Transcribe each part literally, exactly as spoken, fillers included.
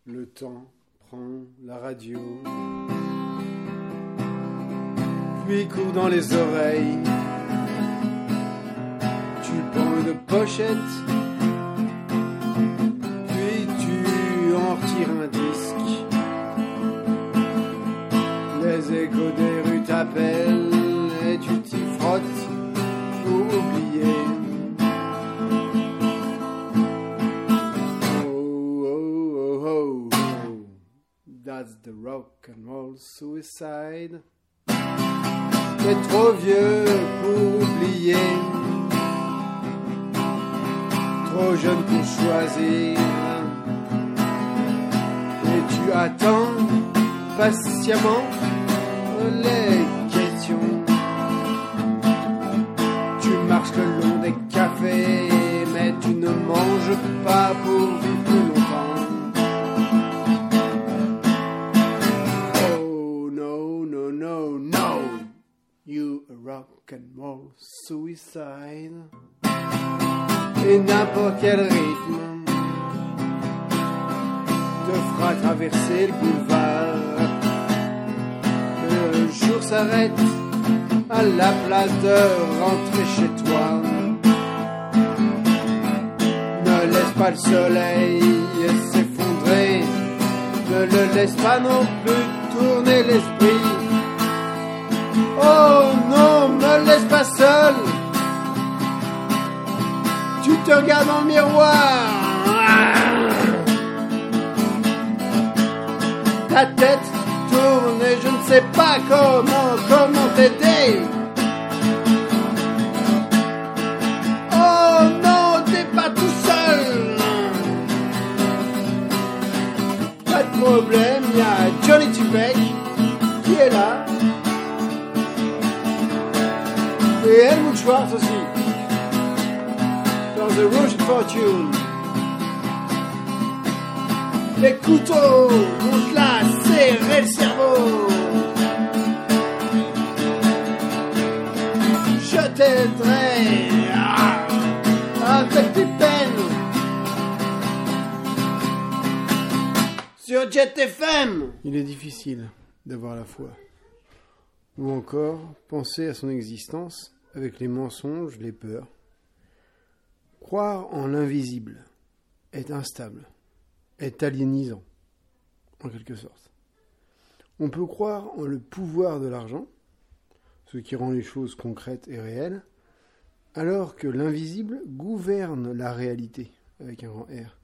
Le temps prend la radio, puis court dans les oreilles. Tu prends une pochette, puis tu en retires un disque. Les échos des rues t'appellent et tu t'y frottes pour oublier. Oh, oh, oh, oh, oh. That's the rock and roll suicide. T'es trop vieux pour oublier, trop jeune pour choisir, et tu attends patiemment les questions. Tu marches le long des cafés, mais tu ne manges pas pour vivre plus longtemps. Oh no, no, no, no, you a rock and roll suicide. Et n'importe quel rythme te fera traverser le boulevard. Le jour s'arrête à la place de rentrer chez toi. Ne laisse pas le soleil s'effondrer, ne le laisse pas non plus tourner l'esprit. Oh non, me laisse pas seul. Tu te regardes dans le miroir, ta tête tourne et je ne sais pas comment, comment t'aider. Oh non, t'es pas tout seul. Pas de problème, il y a Johnny Tupac qui est là. Et Helmut Schwartz aussi. Dans The Rouge Fortune. Les couteaux vont te la serrer le cerveau. Je t'aiderai ah, avec tes peines sur Jet F M. Il est difficile d'avoir la foi, ou encore penser à son existence avec les mensonges, les peurs. Croire en l'invisible est instable, est aliénisant, en quelque sorte. On peut croire en le pouvoir de l'argent, ce qui rend les choses concrètes et réelles, alors que l'invisible gouverne la réalité, avec un grand R.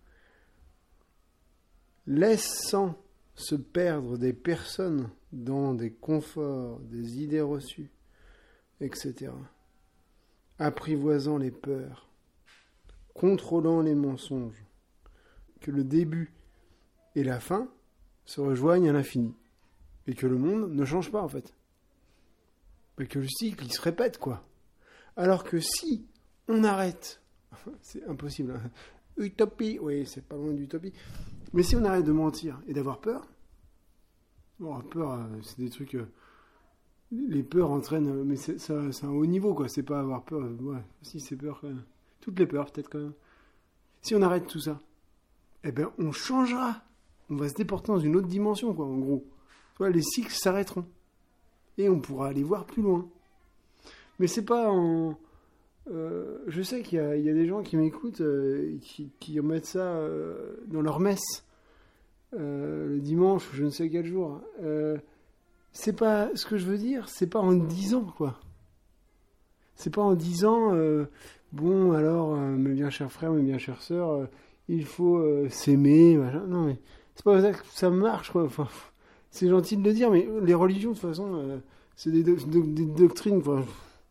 Laissant se perdre des personnes dans des conforts, des idées reçues, et cetera. Apprivoisant les peurs, contrôlant les mensonges, que le début et la fin se rejoignent à l'infini, et que le monde ne change pas en fait, et que le cycle il se répète quoi. Alors que si on arrête, c'est impossible, hein. Utopie, oui c'est pas loin d'utopie, mais si on arrête de mentir et d'avoir peur, bon peur c'est des trucs, euh, les peurs entraînent, mais c'est, ça, c'est un haut niveau quoi, c'est pas avoir peur, ouais, si c'est peur quand même. Toutes les peurs, peut-être, quand même. Si on arrête tout ça, eh ben, on changera. On va se déporter dans une autre dimension, quoi, en gros. Tu vois, les cycles s'arrêteront. Et on pourra aller voir plus loin. Mais c'est pas en... Euh, je sais qu'il y a, il y a des gens qui m'écoutent, euh, qui, qui mettent ça euh, dans leur messe. Euh, le dimanche, ou je ne sais quel jour. Euh, c'est pas... Ce que je veux dire, c'est pas en disant, quoi. C'est pas en disant... Euh, Bon, alors, euh, mes bien chers frères, mes bien chères sœurs, euh, il faut euh, s'aimer, machin. Non, mais c'est pas ça que ça marche, quoi. Enfin, c'est gentil de le dire, mais les religions, de toute façon, euh, c'est des, do- do- des doctrines, quoi.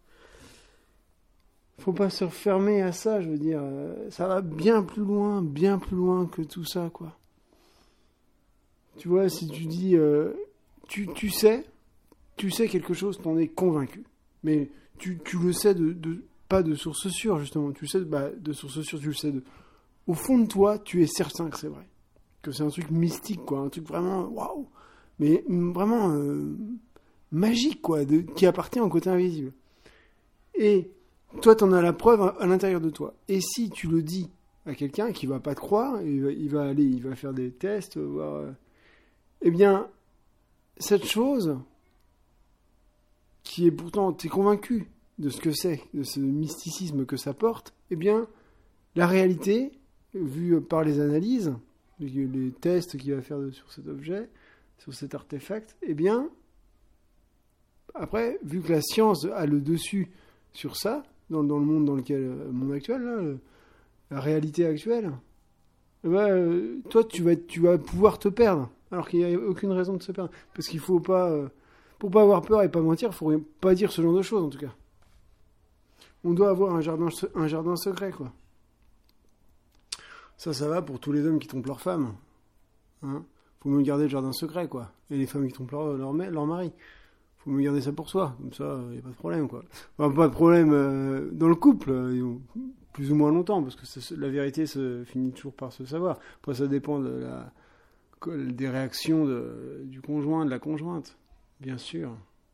Faut pas se refermer à ça, je veux dire. Euh, ça va bien plus loin, bien plus loin que tout ça, quoi. Tu vois, si tu dis, euh, tu, tu sais, tu sais quelque chose, t'en es convaincu. Mais tu, tu le sais de... de pas de source sûre, justement. Tu sais, bah, de source sûre, tu le sais. De... Au fond de toi, tu es certain que c'est vrai. Que c'est un truc mystique, quoi. Un truc vraiment, waouh. Mais vraiment euh, magique, quoi. De... Qui appartient au côté invisible. Et toi, t'en as la preuve à, à l'intérieur de toi. Et si tu le dis à quelqu'un qui va pas te croire, il va, il va aller, il va faire des tests, voir. Euh, eh bien, cette chose qui est pourtant, tu es convaincu de ce que c'est, de ce mysticisme que ça porte, eh bien, la réalité, vue par les analyses, les tests qu'il va faire sur cet objet, sur cet artefact, eh bien, après, vu que la science a le dessus sur ça, dans, dans le monde dans lequel, le monde actuel, là, le, la réalité actuelle, eh ben, euh, toi, tu vas, tu vas pouvoir te perdre, alors qu'il n'y a aucune raison de se perdre. Parce qu'il faut pas, euh, pour pas avoir peur et pas mentir, il faut rien, pas dire ce genre de choses, en tout cas. On doit avoir un jardin, un jardin secret, quoi. Ça, ça va pour tous les hommes qui trompent leur femme. Hein, faut mieux garder le jardin secret, quoi. Et les femmes qui trompent leur, leur, leur mari. Faut mieux garder ça pour soi. Comme ça, il n'y a pas de problème, quoi. Enfin, pas de problème euh, dans le couple, euh, plus ou moins longtemps, parce que c'est, la vérité se finit toujours par se savoir. Après, ça dépend de la, des réactions de, du conjoint, de la conjointe, bien sûr.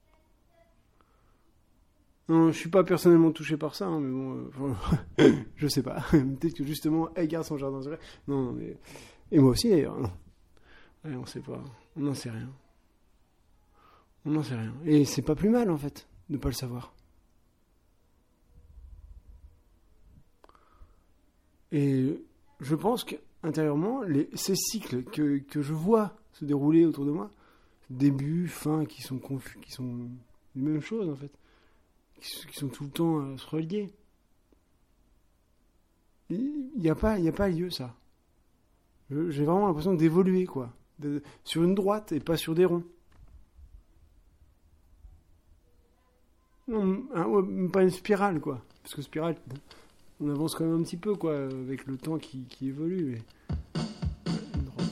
Non, je suis pas personnellement touché par ça, hein, mais bon, euh, je sais pas. Peut-être que justement, elle garde son jardin secret. Non, non, mais... Et moi aussi, d'ailleurs. Non. Ouais, on sait pas. On n'en sait rien. On n'en sait rien. Et c'est pas plus mal, en fait, de pas le savoir. Et je pense qu'intérieurement, les, ces cycles que, que je vois se dérouler autour de moi, début, fin, qui sont confus, qui sont les mêmes choses, en fait, qui, qui sont tout le temps à se relier. Il n'y a pas, il n'y a pas lieu, ça. Je, j'ai vraiment l'impression d'évoluer, quoi. De, sur une droite et pas sur des ronds. Non, hein, ouais, pas une spirale, quoi. Parce que spirale, bon, on avance quand même un petit peu, quoi, avec le temps qui, qui évolue. Mais... une droite.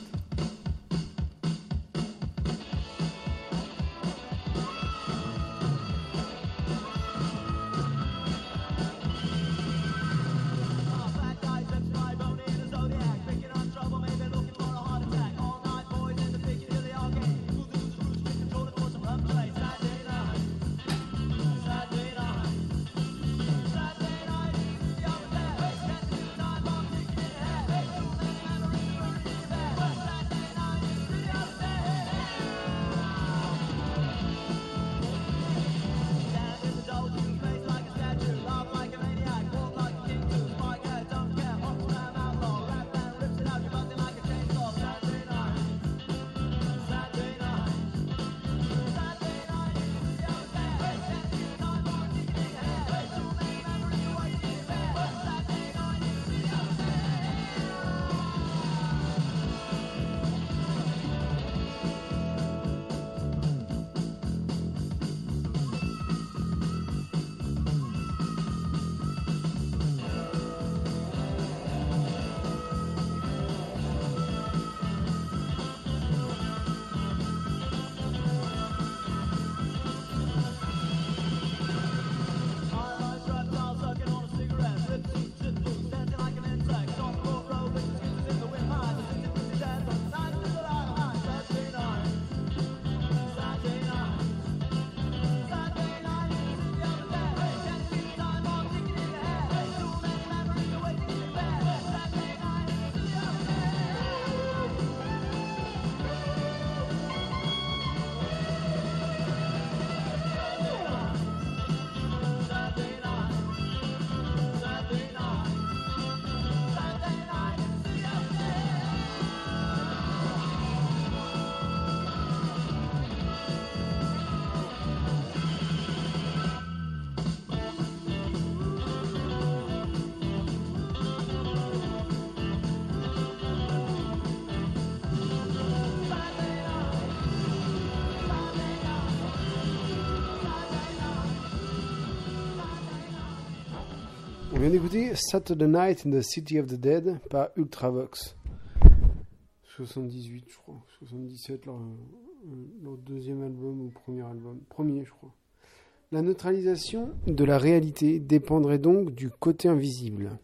On vient d'écouter Saturday Night in the City of the Dead par Ultravox. soixante-dix-huit, je crois. soixante-dix-sept, leur, leur deuxième album ou premier album. Premier, je crois. La neutralisation de la réalité dépendrait donc du côté invisible.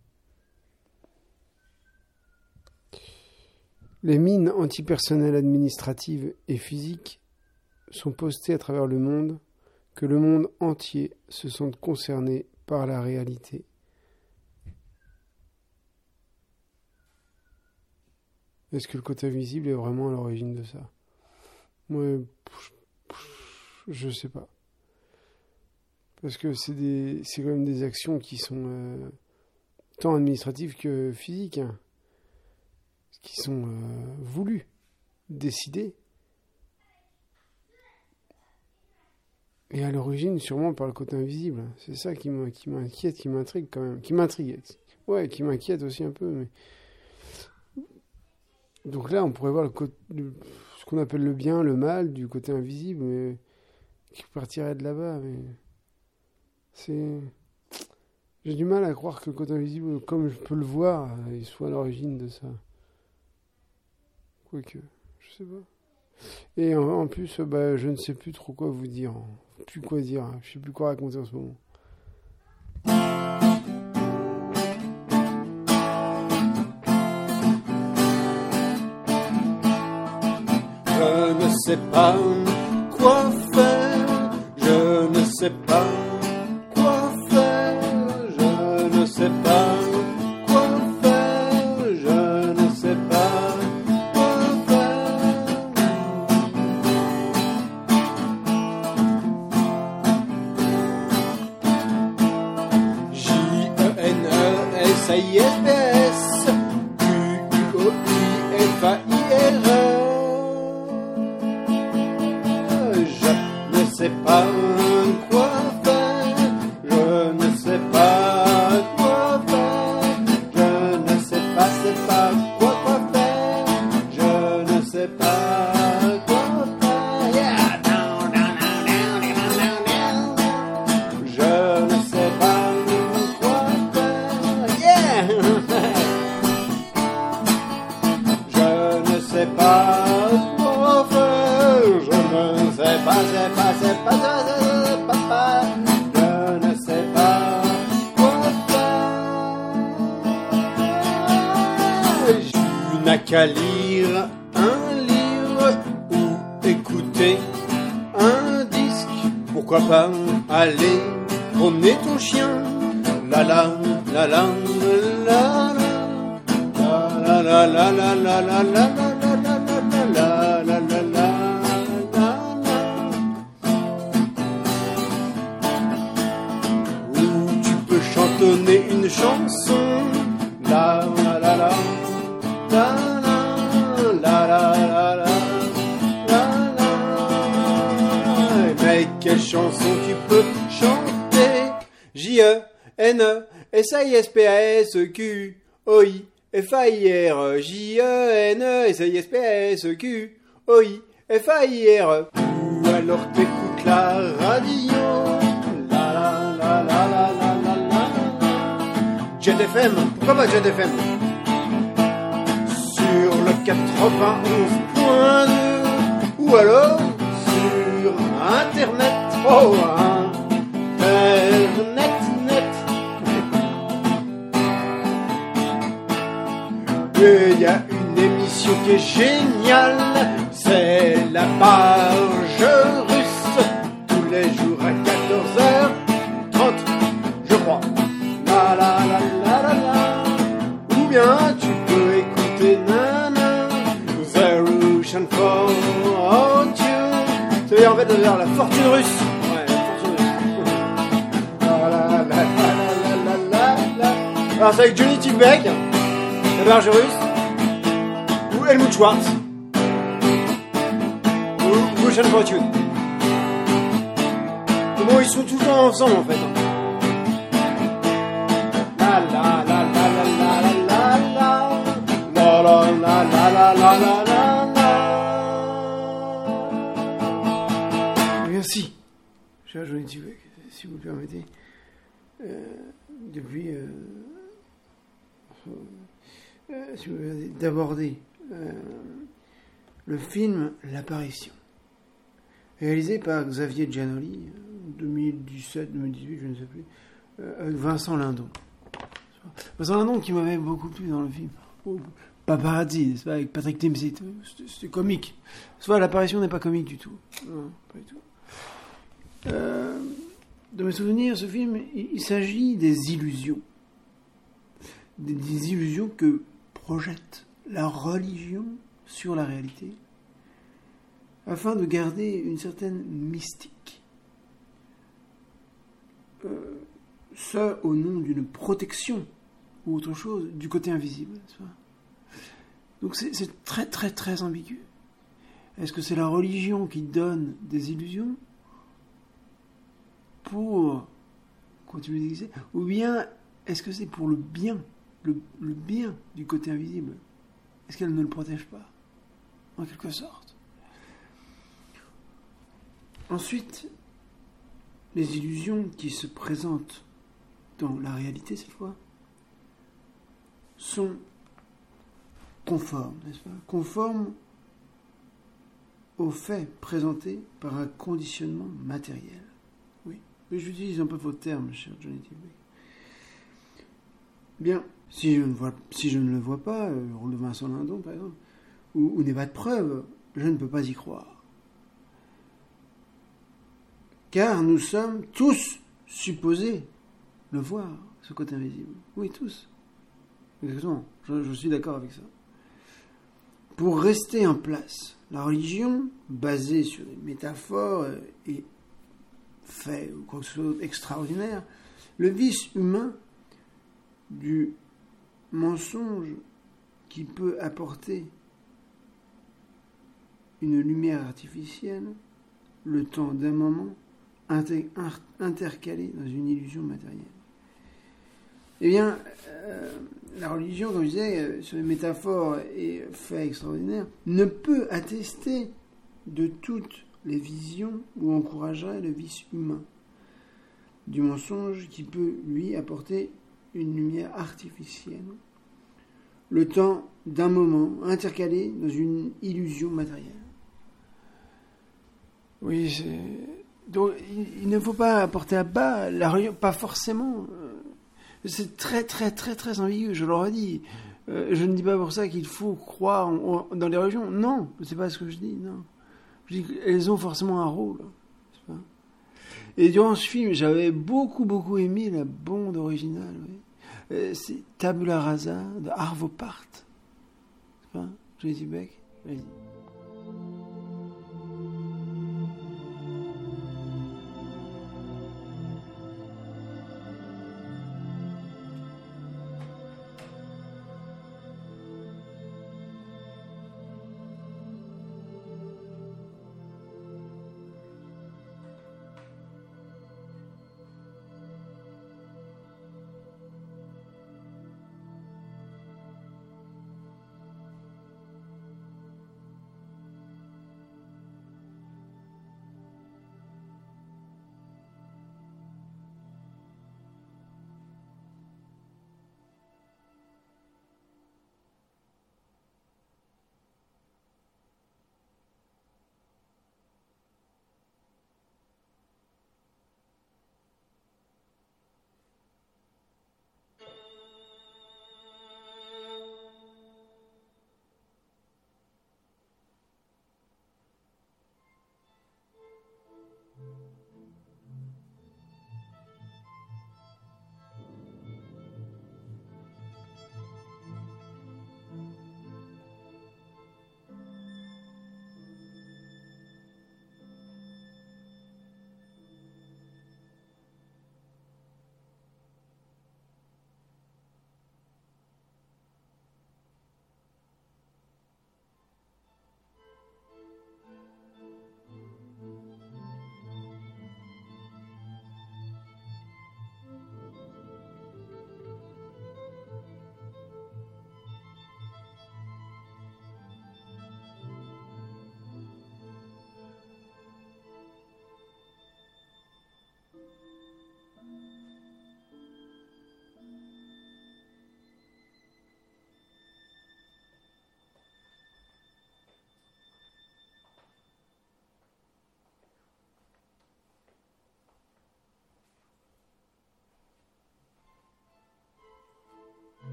Les mines antipersonnelles administratives et physiques sont postées à travers le monde, que le monde entier se sente concerné par la réalité. Est-ce que le côté invisible est vraiment à l'origine de ça? Moi, je sais pas. Parce que c'est des, c'est quand même des actions qui sont euh, tant administratives que physiques, hein, qui sont euh, voulues, décidées. Et à l'origine, sûrement par le côté invisible. C'est ça qui m'inquiète, qui m'intrigue quand même. Qui m'intrigue. Ouais, qui m'inquiète aussi un peu. Mais... Donc là, on pourrait voir le côté, le, ce qu'on appelle le bien, le mal, du côté invisible, mais qui partirait de là-bas. Mais c'est... J'ai du mal à croire que le côté invisible, comme je peux le voir, il soit à l'origine de ça. Quoique, je sais pas. Et en, en plus, bah, je ne sais plus trop quoi vous dire. Plus quoi dire. Je sais plus quoi raconter en ce moment. Je ne sais pas quoi faire. Je ne sais pas quoi faire. Je ne sais pas quoi faire. Je ne sais pas quoi faire. J E N E S I S B S Q U O I F A I R E. Je ne sais pas quoi faire, je ne sais pas quoi faire, je ne sais pas, c'est pas quoi quoi faire, je ne sais pas quoi faire, yeah, down, down, down, down, down, down, je ne sais pas quoi faire, yeah, je ne sais pas quoi faire, je ne sais pas, c'est pas, c'est pas, c'est pas, c'est pas, je ne sais pas quoi faire. Tu n'as qu'à lire un livre ou écouter un disque. Pourquoi pas aller promener ton chien? La la la la la la la la la la la la la la la la la la. Chantonner une chanson, la la la la la la la la la la. Mais quelle chanson tu peux chanter? J E N E S I S P A S Q O I F A I R. J E N E S I S P A S Q O I F A I R. Ou alors t'écoutes la radio, la la la la la la. Jet F M, pourquoi pas Jet F M? Sur le quatre-vingt-onze point deux ou alors sur Internet. Oh, Internet, net. Et il y a une émission qui est géniale, c'est la Barge Russe, tous les jours à quatorze heures trente, je crois. La la la la la la. Ou bien tu peux écouter Nana, The Russian Fortune. C'est en fait de dire la fortune russe. Ouais, la fortune russe. La la la la la la la la. Alors c'est avec Johnny Tilbeck, la Barge Russe, ou Helmut Schwartz, ou Russian Fortune. Bon, ils sont tout le temps ensemble en fait. La la la la la la la la la la la la la la la. Merci, cher Johnny Tilbeck, si vous le permettez. Euh, depuis, euh, euh, si vous permettez, d'aborder euh, le film L'Apparition, réalisé par Xavier Giannoli, deux mille dix-sept deux mille dix-huit, je ne sais plus, euh, avec Vincent Lindon. Vincent Lindon qui m'avait beaucoup plu dans le film. Oh, Paparazzi, n'est-ce pas, avec Patrick Timsit. C'était, c'était comique. Soit l'apparition n'est pas comique du tout. Non, pas du tout. Euh, de mes souvenirs, ce film, il, il s'agit des illusions. Des, des illusions que projette la religion sur la réalité, afin de garder une certaine mystique. Euh, ça au nom d'une protection ou autre chose du côté invisible, n'est-ce pas ? Donc c'est, c'est très très très ambigu. Est-ce que c'est la religion qui donne des illusions pour continuer d'exister, ou bien est-ce que c'est pour le bien, le, le bien du côté invisible ? Est-ce qu'elle ne le protège pas, en quelque sorte ? Ensuite, les illusions qui se présentent dans la réalité, cette fois, sont conformes, n'est-ce pas ? Conformes aux faits présentés par un conditionnement matériel. Oui, mais j'utilise un peu vos termes, cher Johnny T. Beck. Bien, si je ne, vois, si je ne le vois pas, euh, rôle de Vincent Lindon, par exemple, ou, ou n'est pas de preuve, je ne peux pas y croire. Car nous sommes tous supposés le voir, ce côté invisible. Oui, tous. Exactement, je, je suis d'accord avec ça. Pour rester en place, la religion, basée sur des métaphores et faits ou quoi que ce soit d'extraordinaire, le vice humain du mensonge qui peut apporter une lumière artificielle, le temps d'un moment, inter- intercalé dans une illusion matérielle. Eh bien, euh, la religion, comme je disais, euh, sur les métaphores et faits extraordinaires, ne peut attester de toutes les visions ou encouragerait le vice humain du mensonge qui peut, lui, apporter une lumière artificielle, le temps d'un moment intercalé dans une illusion matérielle. Oui, c'est... Donc, il, il ne faut pas porter à bas la religion, pas forcément... Euh, c'est très, très, très, très ambigu, je le redis. Euh, je ne dis pas pour ça qu'il faut croire en, en, dans les religions. Non, c'est pas ce que je dis, non. Je dis qu'elles ont forcément un rôle. C'est pas... Et durant ce film, j'avais beaucoup, beaucoup aimé la bande originale. Oui. Euh, c'est Tabula Rasa de Arvo Part. C'est pas Johnny T. Beck. Vas-y.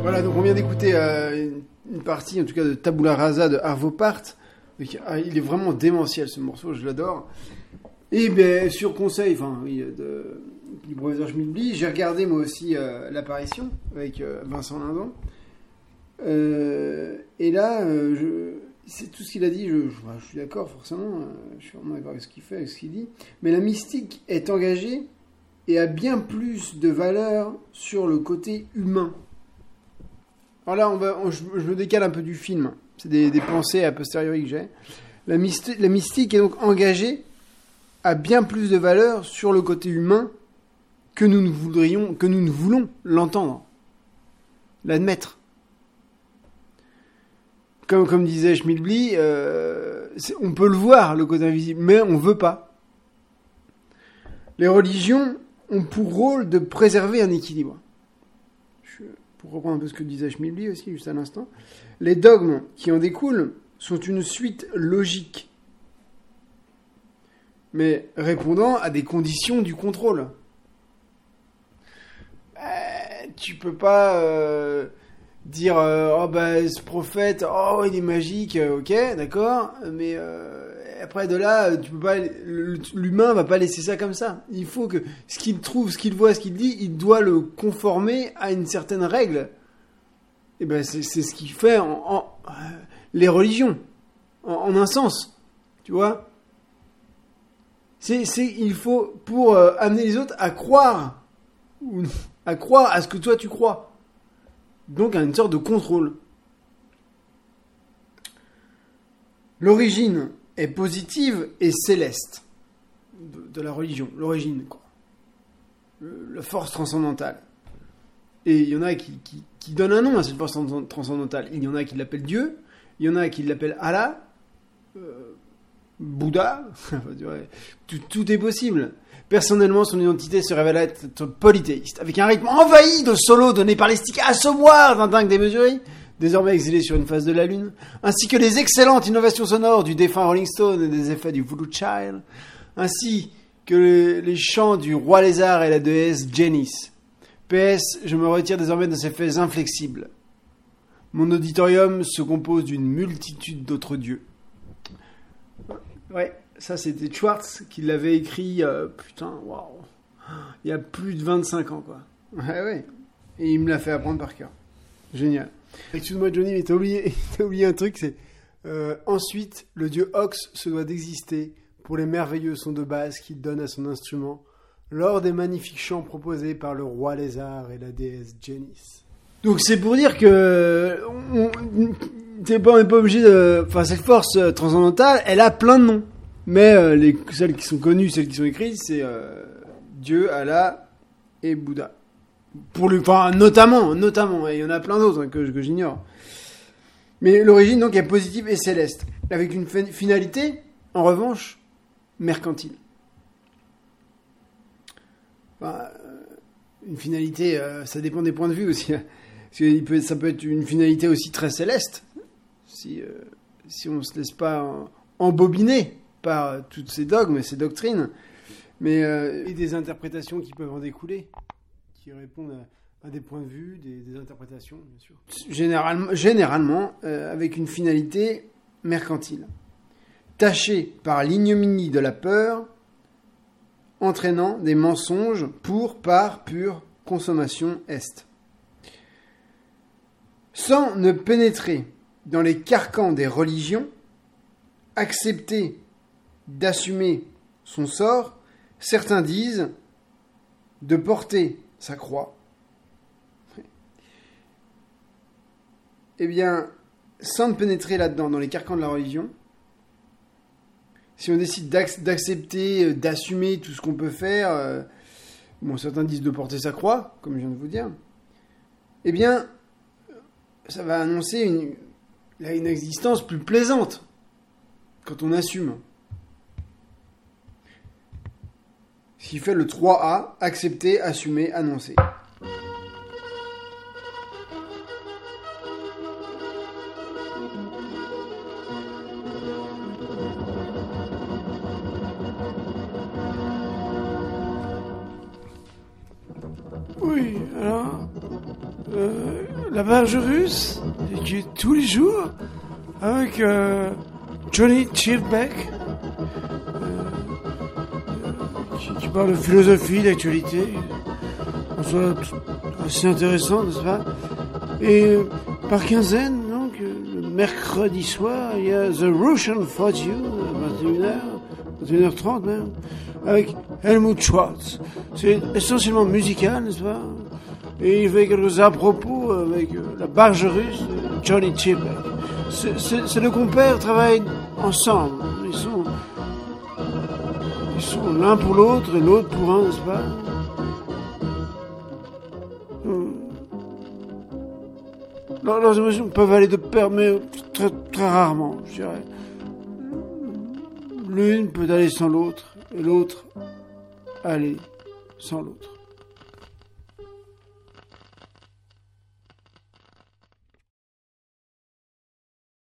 Voilà, donc on vient d'écouter euh, une, une partie, en tout cas de Tabula Rasa de Arvo Part. Donc, ah, il est vraiment démentiel ce morceau, je l'adore. Et ben sur conseil, enfin oui, de, du professeur Schmidbly, j'ai regardé moi aussi euh, l'apparition avec euh, Vincent Lindon. Euh, et là, euh, je, c'est tout ce qu'il a dit. Je, je, je suis d'accord forcément. Euh, je suis vraiment d'accord avec ce qu'il fait, avec ce qu'il dit. Mais la mystique est engagée et a bien plus de valeur sur le côté humain. Alors là, on va, on, je, je me décale un peu du film. C'est des, des pensées a posteriori que j'ai. La, mysti- la mystique est donc engagée a bien plus de valeur sur le côté humain que nous ne voudrions, que nous ne voulons l'entendre, l'admettre. Comme, comme disait Schmidbly, euh, on peut le voir, le côté invisible, mais on veut pas. Les religions ont pour rôle de préserver un équilibre. Je, pour reprendre un peu ce que disait Schmidbly aussi, juste à l'instant, les dogmes qui en découlent sont une suite logique, mais répondant à des conditions du contrôle. Euh, tu peux pas euh, dire euh, oh bah ce prophète, oh il est magique, euh, ok, d'accord, mais euh, après de là, tu peux pas, l'humain va pas laisser ça comme ça. Il faut que ce qu'il trouve, ce qu'il voit, ce qu'il dit, il doit le conformer à une certaine règle. Et ben c'est, c'est ce qu'il fait en, en euh, les religions, en, en un sens, tu vois. C'est, c'est, il faut, pour euh, amener les autres à croire, ou, à croire à ce que toi tu crois. Donc à une sorte de contrôle. L'origine est positive et céleste de, de la religion. L'origine, quoi. Le, la force transcendantale. Et il y en a qui, qui, qui donnent un nom à cette force transcendantale. Il y en a qui l'appellent Dieu, il y en a qui l'appellent Allah, euh, Bouddha, tout, tout est possible. Personnellement, son identité se révèle être polythéiste, avec un rythme envahi de solos donnés par les sticks assommoirs d'un dingue démesuré, désormais exilé sur une face de la lune, ainsi que les excellentes innovations sonores du défunt Rolling Stone et des effets du Voodoo Child, ainsi que les, les chants du roi lézard et la déesse Janice. P S, je me retire désormais de ces faits inflexibles. Mon auditorium se compose d'une multitude d'autres dieux. Ouais, ça c'était Schwartz qui l'avait écrit, euh, putain, waouh, il y a plus de vingt-cinq ans, quoi. Ouais, ouais. Et il me l'a fait apprendre par cœur. Génial. Excuse-moi, Johnny, mais t'as oublié, t'as oublié un truc, c'est... Euh, ensuite, le dieu Ox se doit d'exister pour les merveilleux sons de basse qu'il donne à son instrument lors des magnifiques chants proposés par le roi lézard et la déesse Janice. Donc c'est pour dire que... On, c'est pas, on n'est pas obligé de... Enfin, cette force transcendantale, elle a plein de noms. Mais euh, les, celles qui sont connues, celles qui sont écrites, c'est euh, Dieu, Allah et Bouddha. Pour lui, enfin, notamment, notamment. Et il y en a plein d'autres hein, que, que j'ignore. Mais l'origine, donc, est positive et céleste. Avec une fin- finalité, en revanche, mercantile. Enfin, une finalité, euh, ça dépend des points de vue aussi. Parce que il peut, ça peut être une finalité aussi très céleste. Si, euh, si on ne se laisse pas embobiner par toutes ces dogmes et ces doctrines, mais euh, et des interprétations qui peuvent en découler, qui répondent à, à des points de vue, des, des interprétations, bien sûr. Généralement, généralement euh, avec une finalité mercantile, tachée par l'ignominie de la peur, entraînant des mensonges pour, par pure consommation est. Sans ne pénétrer dans les carcans des religions, accepter d'assumer son sort, certains disent de porter sa croix. Eh bien, sans ne pénétrer là-dedans, dans les carcans de la religion, si on décide d'accepter, d'assumer tout ce qu'on peut faire, euh, bon, certains disent de porter sa croix, comme je viens de vous dire, eh bien, ça va annoncer une, une existence plus plaisante quand on assume. Ce qui fait le trois A, accepter, assumer, annoncer. Oui, alors, euh, la Barge Russe, qui est tous les jours, avec euh, Johnny Chivbeck, euh, qui, qui parle de philosophie, d'actualité, en soit assez intéressant, n'est-ce pas? Et euh, par quinzaine, donc, le mercredi soir, il y a The Russian Fortune, à vingt et une heures, vingt et une heures trente même, avec Helmut Schwartz. C'est essentiellement musical, n'est-ce pas? Et il fait quelques à-propos avec la Barge Russe de Johnny Chivbeck. C'est, c'est, c'est le compère travaillent ensemble. Ils sont, ils sont l'un pour l'autre et l'autre pour un, n'est-ce pas? Leurs, leurs émotions peuvent aller de pair, mais très, très rarement, je dirais. L'une peut aller sans l'autre, et l'autre aller sans l'autre.